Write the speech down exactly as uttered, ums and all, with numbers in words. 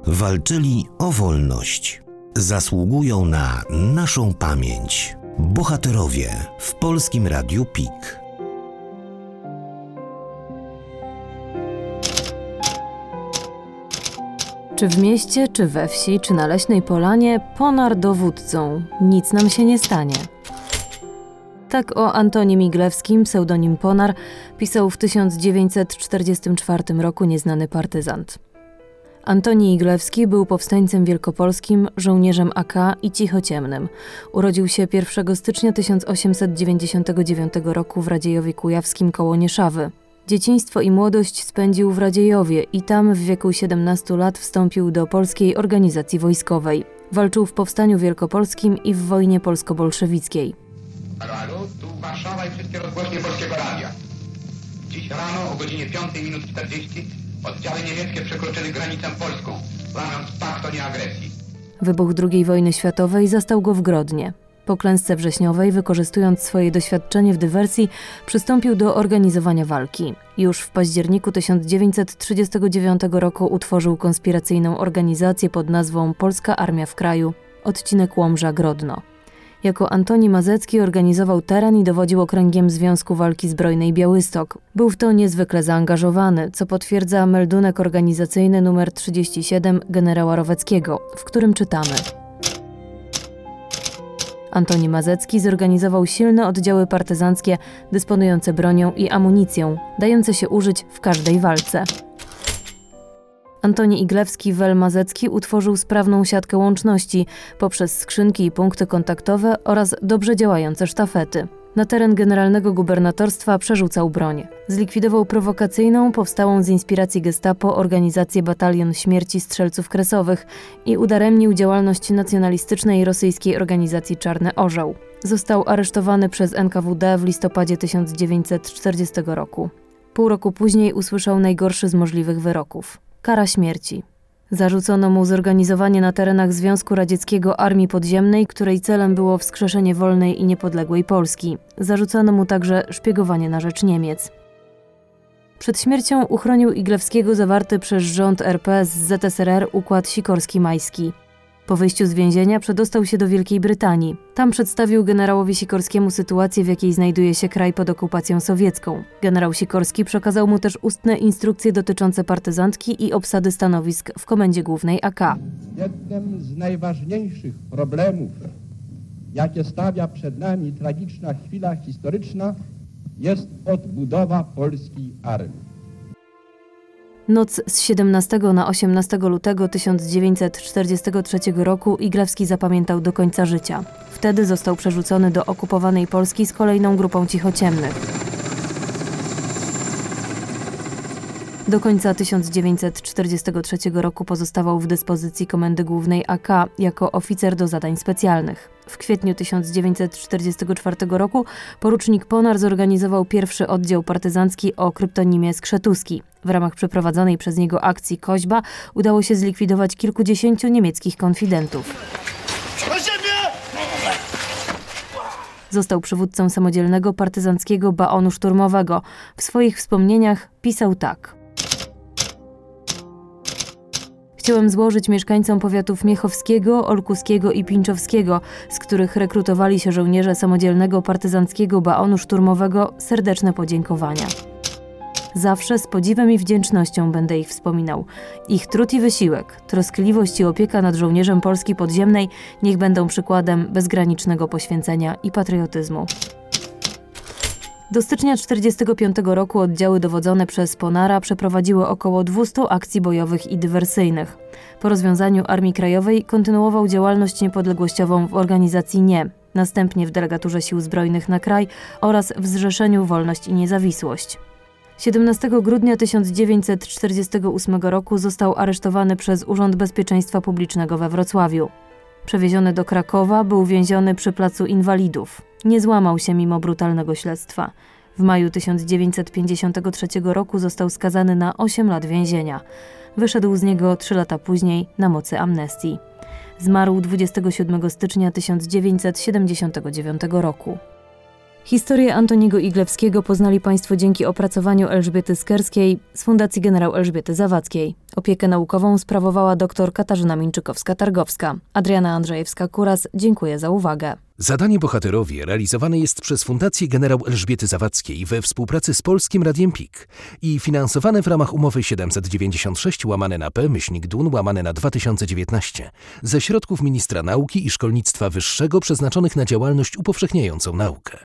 Walczyli o wolność. Zasługują na naszą pamięć. Bohaterowie w Polskim Radiu P I K. Czy w mieście, czy we wsi, czy na leśnej polanie, Ponar dowódcą, nic nam się nie stanie. Tak o Antonim Iglewskim, pseudonim Ponar, pisał w tysiąc dziewięćset czterdziestym czwartym roku nieznany partyzant. Antoni Iglewski był powstańcem wielkopolskim, żołnierzem A K i cichociemnym. Urodził się pierwszego stycznia tysiąc osiemset dziewięćdziesiątego dziewiątego roku w Radziejowie Kujawskim koło Nieszawy. Dzieciństwo i młodość spędził w Radziejowie i tam w wieku siedemnastu lat wstąpił do Polskiej Organizacji Wojskowej. Walczył w Powstaniu Wielkopolskim i w wojnie polsko-bolszewickiej. Halo, halo, tu Warszawa i wszystkie rozgłośnie Polskiego Radia. Dziś rano o godzinie piątej minut czterdzieści oddziały niemieckie przekroczyły granicę polską, łamiąc pakt o nieagresji. Wybuch drugiej wojny światowej zastał go w Grodnie. Po klęsce wrześniowej, wykorzystując swoje doświadczenie w dywersji, przystąpił do organizowania walki. Już w październiku tysiąc dziewięćset trzydziestego dziewiątego roku utworzył konspiracyjną organizację pod nazwą Polska Armia w Kraju, odcinek Łomża-Grodno. Jako Antoni Mazecki organizował teren i dowodził okręgiem Związku Walki Zbrojnej Białystok. Był w to niezwykle zaangażowany, co potwierdza meldunek organizacyjny numer trzydzieści siedem generała Roweckiego, w którym czytamy: Antoni Mazecki zorganizował silne oddziały partyzanckie dysponujące bronią i amunicją, dające się użyć w każdej walce. Antoni Iglewski wel Mazecki utworzył sprawną siatkę łączności poprzez skrzynki i punkty kontaktowe oraz dobrze działające sztafety. Na teren generalnego gubernatorstwa przerzucał broń. Zlikwidował prowokacyjną, powstałą z inspiracji gestapo organizację Batalion Śmierci Strzelców Kresowych i udaremnił działalność nacjonalistycznej rosyjskiej organizacji Czarny Orzeł. Został aresztowany przez N K W D w listopadzie tysiąc dziewięćset czterdziestego roku. Pół roku później usłyszał najgorszy z możliwych wyroków – kara śmierci. Zarzucono mu zorganizowanie na terenach Związku Radzieckiego Armii Podziemnej, której celem było wskrzeszenie wolnej i niepodległej Polski. Zarzucono mu także szpiegowanie na rzecz Niemiec. Przed śmiercią uchronił Iglewskiego zawarty przez rząd R P z Z S R R układ Sikorski-Majski. Po wyjściu z więzienia przedostał się do Wielkiej Brytanii. Tam przedstawił generałowi Sikorskiemu sytuację, w jakiej znajduje się kraj pod okupacją sowiecką. Generał Sikorski przekazał mu też ustne instrukcje dotyczące partyzantki i obsady stanowisk w Komendzie Głównej A K. Jednym z najważniejszych problemów, jakie stawia przed nami tragiczna chwila historyczna, jest odbudowa polskiej armii. Noc z siedemnastego na osiemnastego lutego tysiąc dziewięćset czterdziestego trzeciego roku Iglewski zapamiętał do końca życia. Wtedy został przerzucony do okupowanej Polski z kolejną grupą cichociemnych. Do końca tysiąc dziewięćset czterdziestego trzeciego roku pozostawał w dyspozycji Komendy Głównej A K jako oficer do zadań specjalnych. W kwietniu tysiąc dziewięćset czterdziestego czwartego roku porucznik Ponar zorganizował pierwszy oddział partyzancki o kryptonimie Skrzetuski. W ramach przeprowadzonej przez niego akcji Koźba udało się zlikwidować kilkudziesięciu niemieckich konfidentów. Został przywódcą samodzielnego partyzanckiego baonu szturmowego. W swoich wspomnieniach pisał tak: Chciałem złożyć mieszkańcom powiatów miechowskiego, olkuskiego i pińczowskiego, z których rekrutowali się żołnierze samodzielnego partyzanckiego baonu szturmowego, serdeczne podziękowania. Zawsze z podziwem i wdzięcznością będę ich wspominał. Ich trud i wysiłek, troskliwość i opieka nad żołnierzem Polski Podziemnej niech będą przykładem bezgranicznego poświęcenia i patriotyzmu. Do stycznia tysiąc dziewięćset czterdziestego piątego roku oddziały dowodzone przez Ponara przeprowadziły około dwustu akcji bojowych i dywersyjnych. Po rozwiązaniu Armii Krajowej kontynuował działalność niepodległościową w organizacji Nie, następnie w Delegaturze Sił Zbrojnych na Kraj oraz w Zrzeszeniu Wolność i Niezawisłość. siedemnastego grudnia tysiąc dziewięćset czterdziestego ósmego roku został aresztowany przez Urząd Bezpieczeństwa Publicznego we Wrocławiu. Przewieziony do Krakowa, był więziony przy Placu Inwalidów. Nie złamał się mimo brutalnego śledztwa. W maju tysiąc dziewięćset pięćdziesiątego trzeciego roku został skazany na osiem lat więzienia. Wyszedł z niego trzy lata później na mocy amnestii. Zmarł dwudziestego siódmego stycznia tysiąc dziewięćset siedemdziesiątego dziewiątego roku. Historię Antoniego Iglewskiego poznali Państwo dzięki opracowaniu Elżbiety Skerskiej z Fundacji Generał Elżbiety Zawadzkiej. Opiekę naukową sprawowała dr Katarzyna Minczykowska-Targowska. Adriana Andrzejewska-Kuras, dziękuję za uwagę. Zadanie Bohaterowie realizowane jest przez Fundację Generał Elżbiety Zawadzkiej we współpracy z Polskim Radiem P I K i finansowane w ramach umowy siedemset dziewięćdziesiąt sześć łamane na P myślnik D U N łamane na dwa tysiące dziewiętnaście ze środków Ministra Nauki i Szkolnictwa Wyższego przeznaczonych na działalność upowszechniającą naukę.